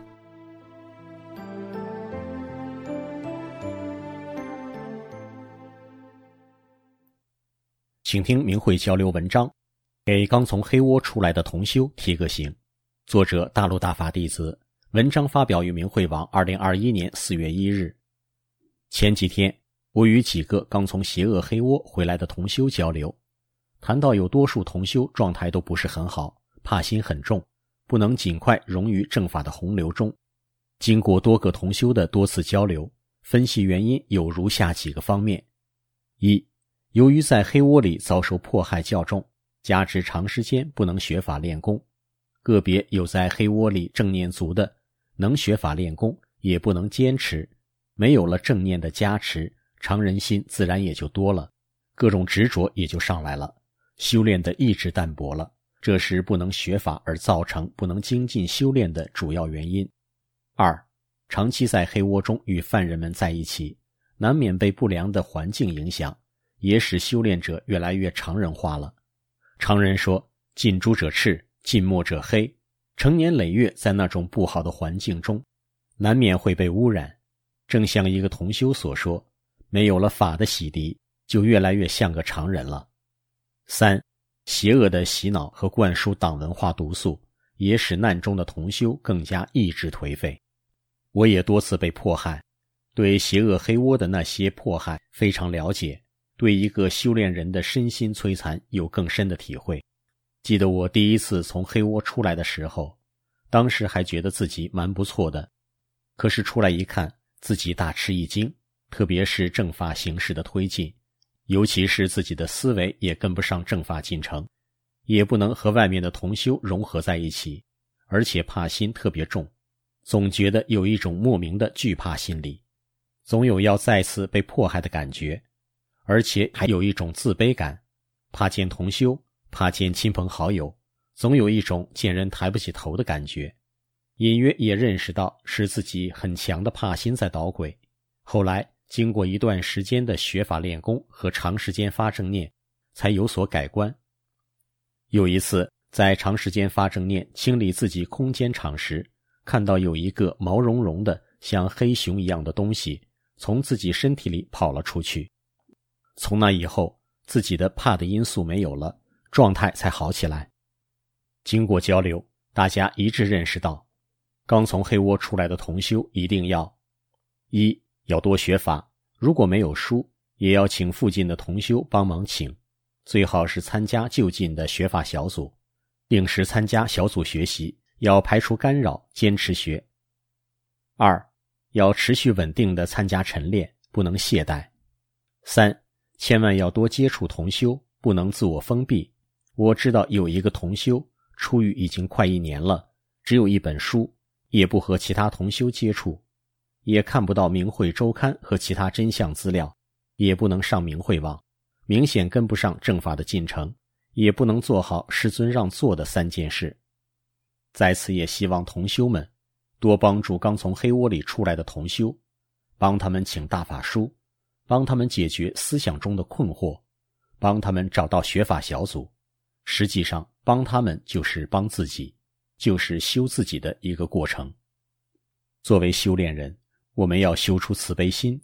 请听明慧交流文章，给刚从黑窝出来的同修提个醒。作者大陆大法弟子，文章发表于明慧网二零二一年四月一日。前几天，我与几个刚从邪恶黑窝回来的同修交流，谈到有多数同修状态都不是很好，怕心很重，不能尽快融于正法的洪流中。经过多个同修的多次交流，分析原因有如下几个方面：一、由于在黑窝里遭受迫害较重，加之长时间不能学法练功，个别有在黑窝里正念足的，能学法练功也不能坚持，没有了正念的加持，常人心自然也就多了，各种执着也就上来了，修炼的意志淡薄了，这是不能学法而造成不能精进修炼的主要原因。二、长期在黑窝中与犯人们在一起，难免被不良的环境影响，也使修炼者越来越常人化了。常人说近朱者赤，近墨者黑，成年累月在那种不好的环境中，难免会被污染。正像一个同修所说，没有了法的洗涤，就越来越像个常人了。三、邪恶的洗脑和灌输党文化毒素，也使难中的同修更加意志颓废。我也多次被迫害，对邪恶黑窝的那些迫害非常了解，对一个修炼人的身心摧残有更深的体会。记得我第一次从黑窝出来的时候，当时还觉得自己蛮不错的，可是出来一看，自己大吃一惊，特别是正法形势的推进，尤其是自己的思维也跟不上正法进程，也不能和外面的同修融合在一起，而且怕心特别重，总觉得有一种莫名的惧怕心理，总有要再次被迫害的感觉，而且还有一种自卑感，怕见同修，怕见亲朋好友，总有一种见人抬不起头的感觉。隐约也认识到是自己很强的怕心在捣鬼。后来经过一段时间的学法练功和长时间发正念，才有所改观。有一次在长时间发正念清理自己空间场时，看到有一个毛茸茸的像黑熊一样的东西从自己身体里跑了出去。从那以后，自己的怕的因素没有了，状态才好起来。经过交流，大家一致认识到，刚从黑窝出来的同修一定要：一、要多学法，如果没有书，也要请附近的同修帮忙请，最好是参加就近的学法小组，定时参加小组学习，要排除干扰，坚持学。二、要持续稳定地参加晨练，不能懈怠。三、千万要多接触同修，不能自我封闭。我知道有一个同修出狱已经快一年了，只有一本书，也不和其他同修接触，也看不到明慧周刊和其他真相资料，也不能上明慧网，明显跟不上正法的进程，也不能做好师尊让做的三件事。在此也希望同修们多帮助刚从黑窝里出来的同修，帮他们请大法书，帮他们解决思想中的困惑，帮他们找到学法小组。实际上帮他们就是帮自己，就是修自己的一个过程。作为修炼人，我们要修出慈悲心，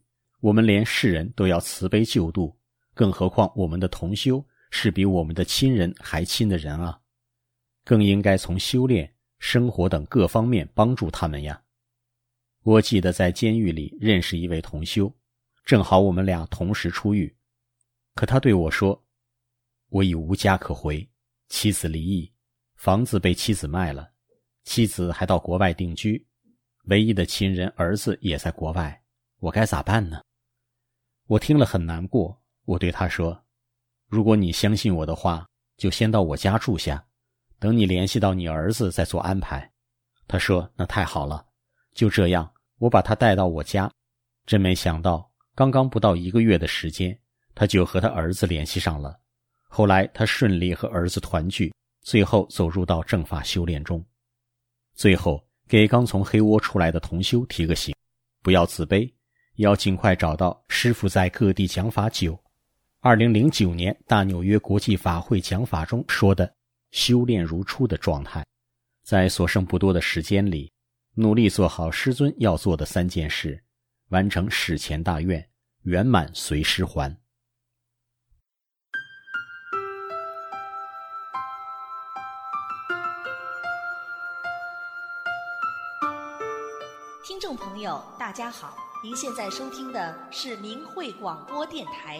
我们连世人都要慈悲救度，更何况我们的同修是比我们的亲人还亲的人啊，更应该从修炼、生活等各方面帮助他们呀。我记得在监狱里认识一位同修，正好我们俩同时出狱，可他对我说，我已无家可回，妻子离异，房子被妻子卖了，妻子还到国外定居，唯一的亲人儿子也在国外，我该咋办呢？我听了很难过，我对他说，如果你相信我的话，就先到我家住下，等你联系到你儿子再做安排。他说，那太好了。就这样，我把他带到我家，真没想到刚刚不到一个月的时间，他就和他儿子联系上了。后来他顺利和儿子团聚，最后走入到正法修炼中。最后给刚从黑窝出来的同修提个醒，不要自卑，也要尽快找到师父在各地讲法九二零零九年大纽约国际法会讲法中说的修炼如初的状态，在所剩不多的时间里，努力做好师尊要做的三件事，完成始前大愿，圆满随师还。 听众朋友大家好，您现在收听的是明慧广播电台。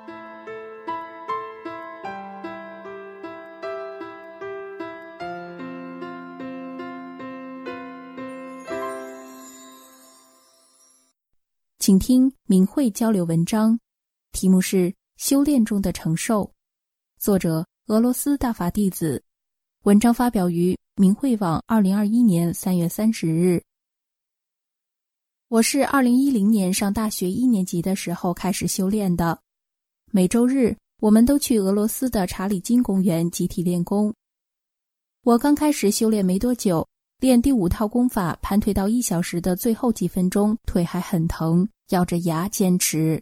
请听明慧交流文章，题目是修炼中的承受，作者俄罗斯大法弟子，文章发表于明慧网二零二一年三月三十日。我是二零一零年上大学一年级的时候开始修炼的，每周日我们都去俄罗斯的查理金公园集体练功。我刚开始修炼没多久，练第五套功法盘腿到一小时的最后几分钟，腿还很疼，咬着牙坚持。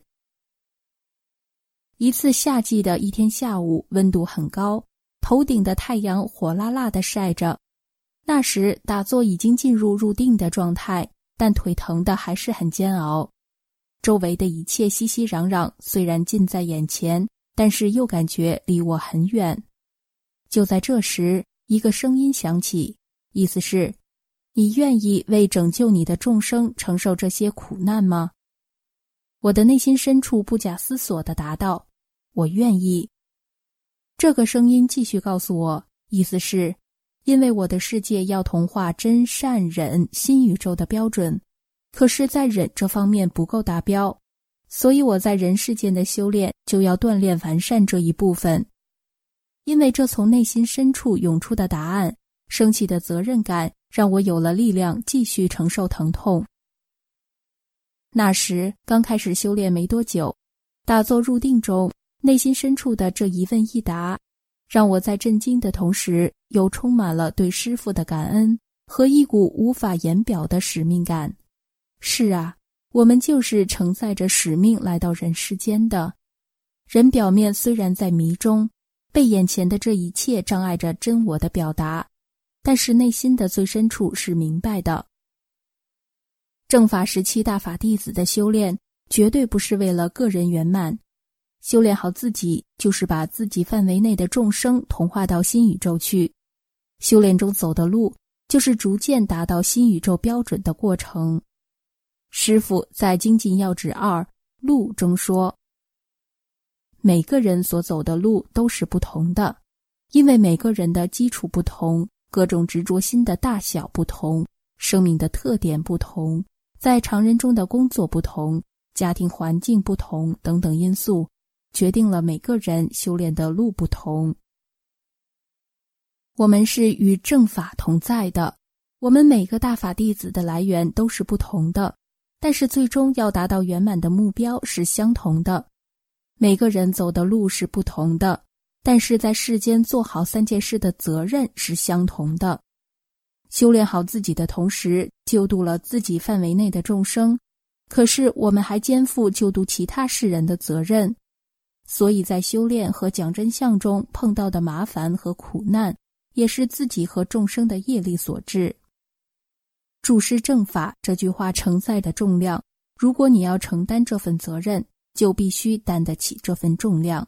一次夏季的一天下午，温度很高，头顶的太阳火辣辣地晒着。那时打坐已经进入入定的状态，但腿疼的还是很煎熬。周围的一切熙熙攘攘，虽然近在眼前，但是又感觉离我很远。就在这时，一个声音响起，意思是，你愿意为拯救你的众生承受这些苦难吗？我的内心深处不假思索地答道，我愿意。这个声音继续告诉我，意思是，因为我的世界要同化真善忍新宇宙的标准，可是在忍这方面不够达标，所以我在人世间的修炼就要锻炼完善这一部分。因为这从内心深处涌出的答案，升起的责任感，让我有了力量继续承受疼痛。那时刚开始修炼没多久，打坐入定中，内心深处的这一问一答，让我在震惊的同时，又充满了对师父的感恩和一股无法言表的使命感。是啊，我们就是承载着使命来到人世间的。人表面虽然在迷中，被眼前的这一切障碍着真我的表达，但是内心的最深处是明白的。正法时期大法弟子的修炼，绝对不是为了个人圆满。修炼好自己，就是把自己范围内的众生同化到新宇宙去。修炼中走的路，就是逐渐达到新宇宙标准的过程。师父在《精进要旨二路》中说，每个人所走的路都是不同的，因为每个人的基础不同，各种执着心的大小不同，生命的特点不同，在常人中的工作不同，家庭环境不同等等因素，决定了每个人修炼的路不同。我们是与正法同在的，我们每个大法弟子的来源都是不同的，但是最终要达到圆满的目标是相同的。每个人走的路是不同的，但是在世间做好三件事的责任是相同的。修炼好自己的同时，救度了自己范围内的众生，可是我们还肩负救度其他世人的责任。所以在修炼和讲真相中碰到的麻烦和苦难，也是自己和众生的业力所致。注释正法这句话承载的重量， 如果你要承担这份责任，就必须担得起这份重量。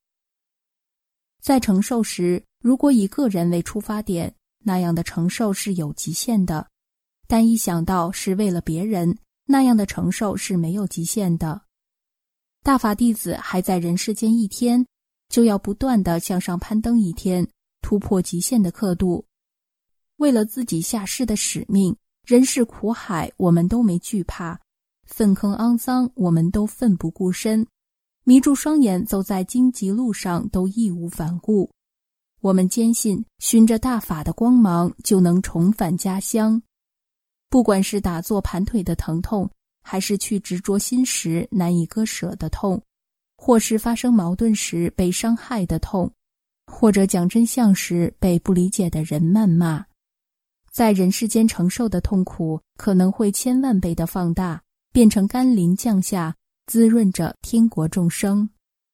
在承受时，如果以个人为出发点，那样的承受是有极限的；但一想到是为了别人，那样的承受是没有极限的。大法弟子还在人世间一天，就要不断地向上攀登一天，突破极限的刻度。为了自己下世的使命，人世苦海我们都没惧怕，粪坑肮脏我们都奋不顾身，迷住双眼走在荆棘路上都义无反顾。我们坚信循着大法的光芒就能重返家乡。不管是打坐盘腿的疼痛，还是去执着心时难以割舍的痛，或是发生矛盾时被伤害的痛，或者讲真相时被不理解的人谩骂，在人世间承受的痛苦可能会千万倍的放大，变成甘霖降下，滋润着天国众生。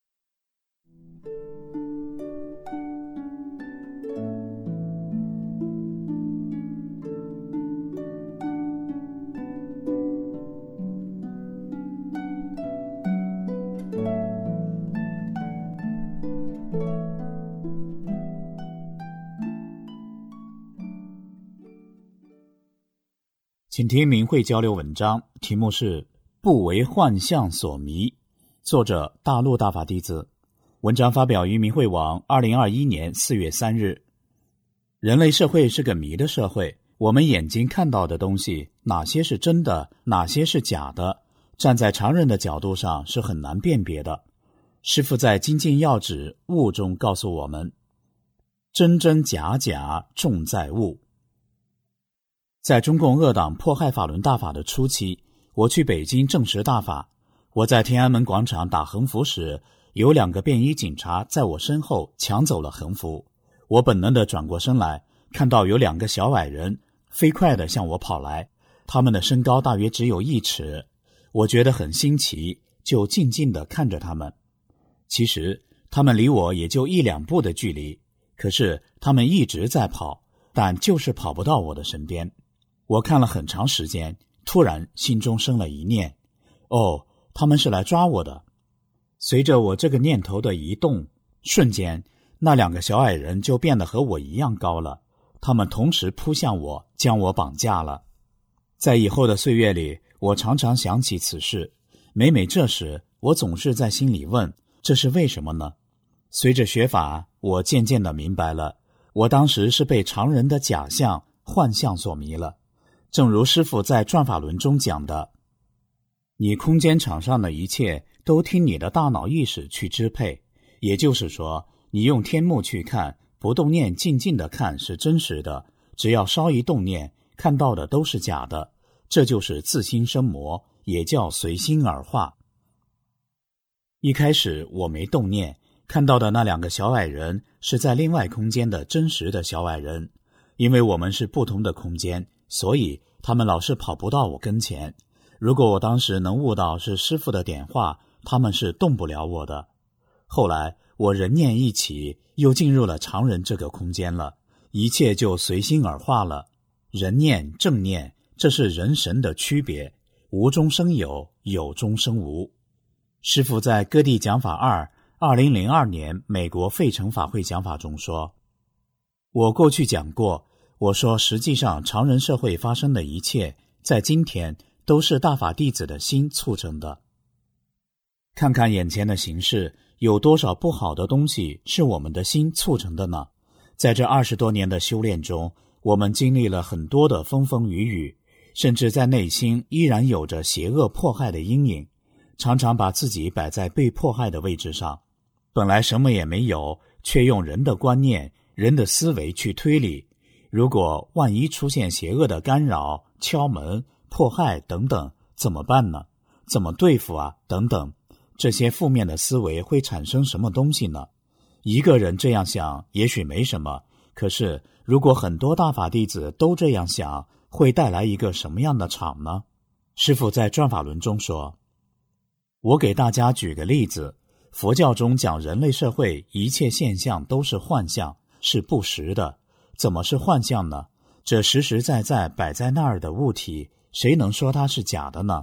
请听明慧交流文章，题目是不为幻象所迷，作者大陆大法弟子。文章发表于明慧网二零二一年四月三日。人类社会是个迷的社会，我们眼睛看到的东西，哪些是真的，哪些是假的，站在常人的角度上是很难辨别的。师父在精进要旨悟中告诉我们，真真假假重在悟。在中共恶党迫害法轮大法的初期，我去北京证实大法。我在天安门广场打横幅时，有两个便衣警察在我身后抢走了横幅。我本能地转过身来，看到有两个小矮人飞快地向我跑来，他们的身高大约只有一尺。我觉得很新奇，就静静地看着他们。其实他们离我也就一两步的距离，可是他们一直在跑，但就是跑不到我的身边。我看了很长时间，突然心中生了一念，哦，他们是来抓我的。随着我这个念头的移动，瞬间那两个小矮人就变得和我一样高了，他们同时扑向我，将我绑架了。在以后的岁月里，我常常想起此事，每每这时，我总是在心里问，这是为什么呢？随着学法，我渐渐地明白了，我当时是被常人的假象、幻象所迷了。正如师父在转法轮中讲的，你空间场上的一切都听你的大脑意识去支配，也就是说，你用天目去看，不动念静静的看是真实的，只要稍一动念，看到的都是假的，这就是自心生魔，也叫随心而化。一开始我没动念，看到的那两个小矮人是在另外空间的真实的小矮人，因为我们是不同的空间，所以他们老是跑不到我跟前。如果我当时能悟到是师父的点化，他们是动不了我的。后来我人念一起，又进入了常人这个空间了，一切就随心而化了。人念正念，这是人神的区别，无中生有，有中生无。师父在各地讲法二二零零二年美国费城法会讲法中说，我过去讲过，我说实际上常人社会发生的一切，在今天都是大法弟子的心促成的。看看眼前的形势，有多少不好的东西是我们的心促成的呢？在这二十多年的修炼中，我们经历了很多的风风雨雨，甚至在内心依然有着邪恶迫害的阴影，常常把自己摆在被迫害的位置上。本来什么也没有，却用人的观念、人的思维去推理。如果万一出现邪恶的干扰、敲门、迫害等等，怎么办呢？怎么对付啊？等等，这些负面的思维会产生什么东西呢？一个人这样想也许没什么，可是如果很多大法弟子都这样想，会带来一个什么样的场呢？师父在转法轮中说，我给大家举个例子，佛教中讲人类社会一切现象都是幻象，是不实的。怎么是幻象呢？这实实在在摆在那儿的物体，谁能说它是假的呢？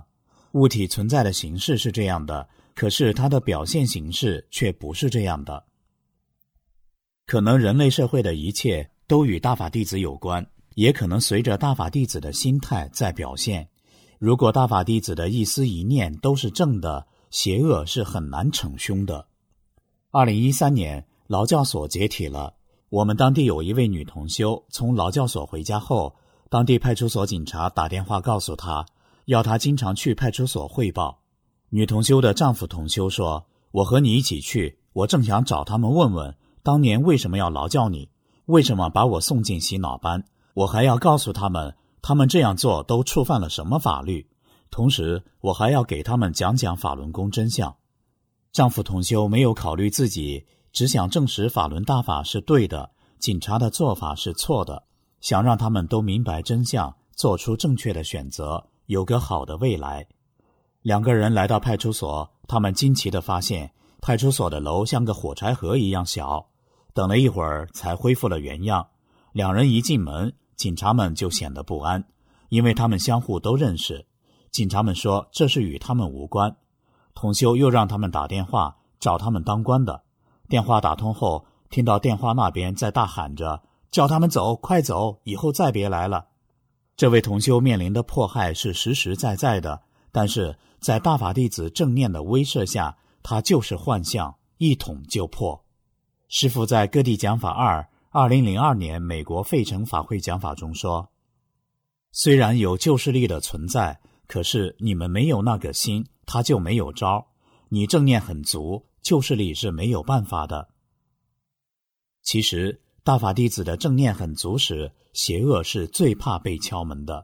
物体存在的形式是这样的，可是它的表现形式却不是这样的。可能人类社会的一切都与大法弟子有关，也可能随着大法弟子的心态在表现。如果大法弟子的一思一念都是正的，邪恶是很难逞凶的。二零一三年，劳教所解体了。我们当地有一位女同修从劳教所回家后，当地派出所警察打电话告诉她，要她经常去派出所汇报。女同修的丈夫同修说，我和你一起去，我正想找他们问问当年为什么要劳教你，为什么把我送进洗脑班，我还要告诉他们他们这样做都触犯了什么法律，同时我还要给他们讲讲法轮功真相。丈夫同修没有考虑自己，只想证实法轮大法是对的，警察的做法是错的，想让他们都明白真相，做出正确的选择，有个好的未来。两个人来到派出所，他们惊奇地发现派出所的楼像个火柴盒一样小，等了一会儿才恢复了原样。两人一进门，警察们就显得不安，因为他们相互都认识。警察们说这是与他们无关。同修又让他们打电话找他们当官的，电话打通后，听到电话那边在大喊着，叫他们走，快走，以后再别来了。这位同修面临的迫害是实实在在的，但是在大法弟子正念的威慑下，他就是幻象，一捅就破。师父在各地讲法二二零零二年美国费城法会讲法中说，虽然有旧势力的存在，可是你们没有那个心，他就没有招。你正念很足，旧势力是没有办法的。其实大法弟子的正念很足时，邪恶是最怕被敲门的。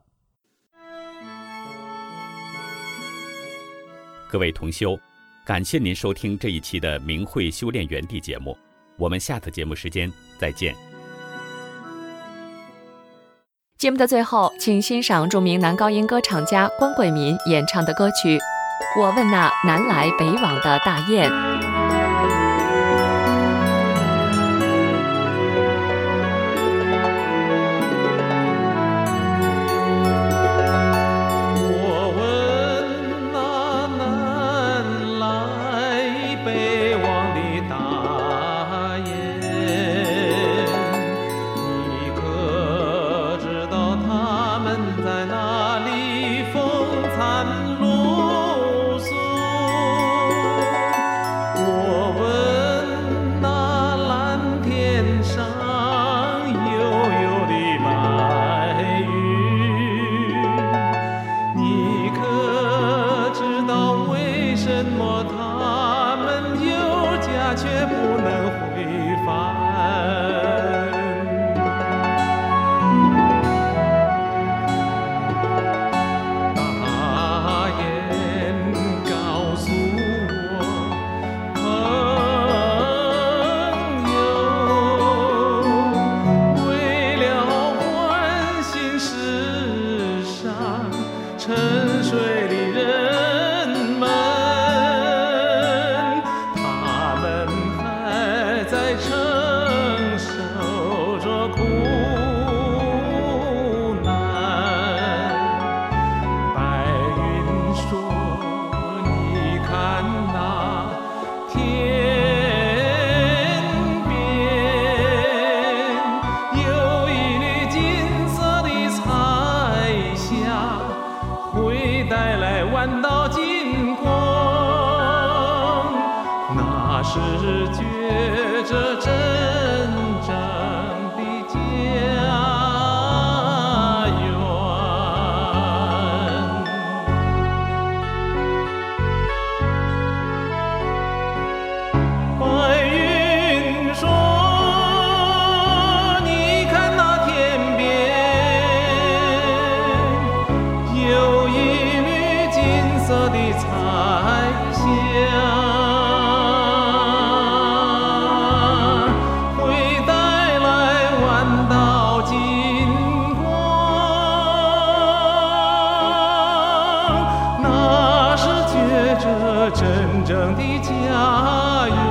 各位同修，感谢您收听这一期的明慧修炼园地节目，我们下次节目时间再见。 节目的最后，请欣赏著名男高音歌唱家关贵民演唱的歌曲《我问那南来北往的大雁》。 是觉着真正的家园。白云说，你看那天边有一缕金色的彩霞，真正的家园，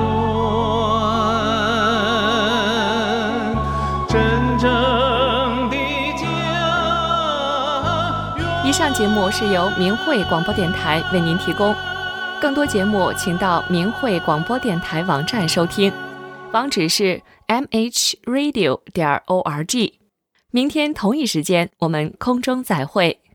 真正的家园。 以上节目是由明慧广播电台为您提供，更多节目请到明慧广播电台网站收听，网址是 m h radio 点 org。明天同一时间我们空中再会。